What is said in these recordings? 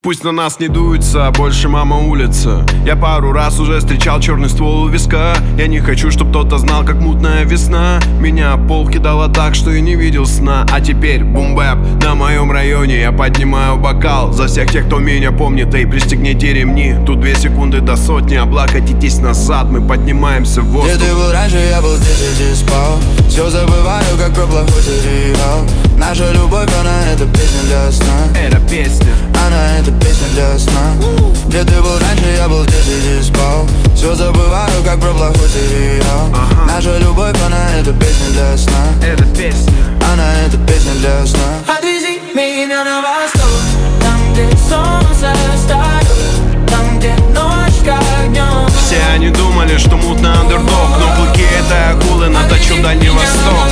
Пусть на нас не дуется, а больше мама улица. Я пару раз уже встречал черный ствол у виска. Я не хочу, чтоб кто-то знал, как мутная весна. Меня пол кидала так, что я не видел сна. А теперь бум-бэп на моем районе. Я поднимаю бокал за всех тех, кто меня помнит. Эй, пристегните ремни, тут 2 секунды до сотни. Облокотитесь назад, мы поднимаемся в воздух. Где ты был раньше, я был здесь и спал. Все забываю, как про плохой сериал. Наша любовь, она это песня для сна. Это песня, она это песня для сна. Где ты был раньше, я был здесь и спал. Все забываю, как про плохой сериал. Наша любовь, она это песня для сна. это песня, она это песня для сна. Отвези меня на восток, там, где солнце встает, там, где ночь как днем. Все они думали, что мутный андердог, но клыки этой акулы наточу Дальний Восток.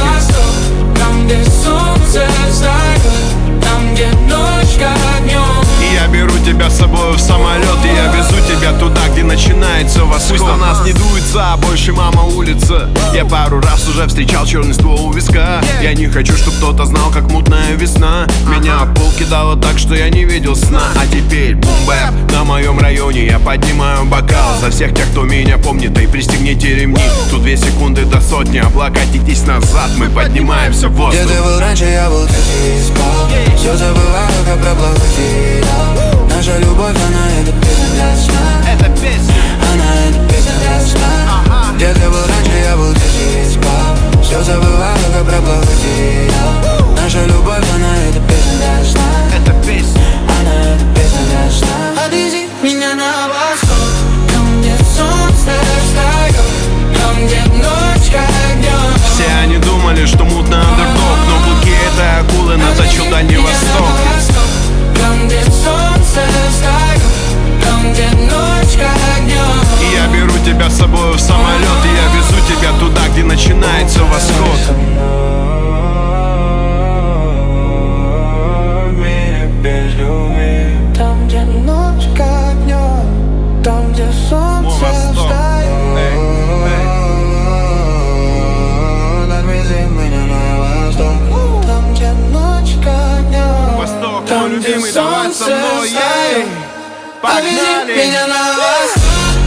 Там, где солнце встает, там, где ночь как днем. И я беру тебя с собой в самолет, и я везу тебя туда, где начинается восход. Пусть на нас не дуется, а больше мама улица. Я пару раз уже встречал черный ствол у виска. Я не хочу, чтоб кто-то знал, как мутная весна. Меня пол кидало так, что я не видел сна. А теперь бум-бэп на моем районе. Я поднимаю бокал за всех тех, кто меня помнит. И пристегните ремни, тут 2 секунды до сотни. Облокотитесь назад, мы поднимаемся в воздух. Где ты был раньше, я был здесь и спал. Все забываю, как про плохой сериал. Наша любовь, она это песня для сна. Это песня, она это песня для сна. Где ты был раньше, я был здесь и спал. Все забываю, как про плохой сериал. Наша любовь, она это песня для сна. это песня, она это песня для сна. Отвези меня на восток, там, где солнце встает, там, где ночь как днем. Все они думали, что мутный андердог, но клыки этой акулы наточу Дальний Восток. Там, где солнце встает, там, где ночь как днем. И я беру тебя с собой в самолет, и я везу тебя туда, где начинается восход. Там, где ночь как днем, там, где солнце встает. Отвези меня на восток. Там, где ночь как днем. Восток, Там, мой где любимый, давай со солнце мной, встает. ей! Отвези Погнали! меня на восток.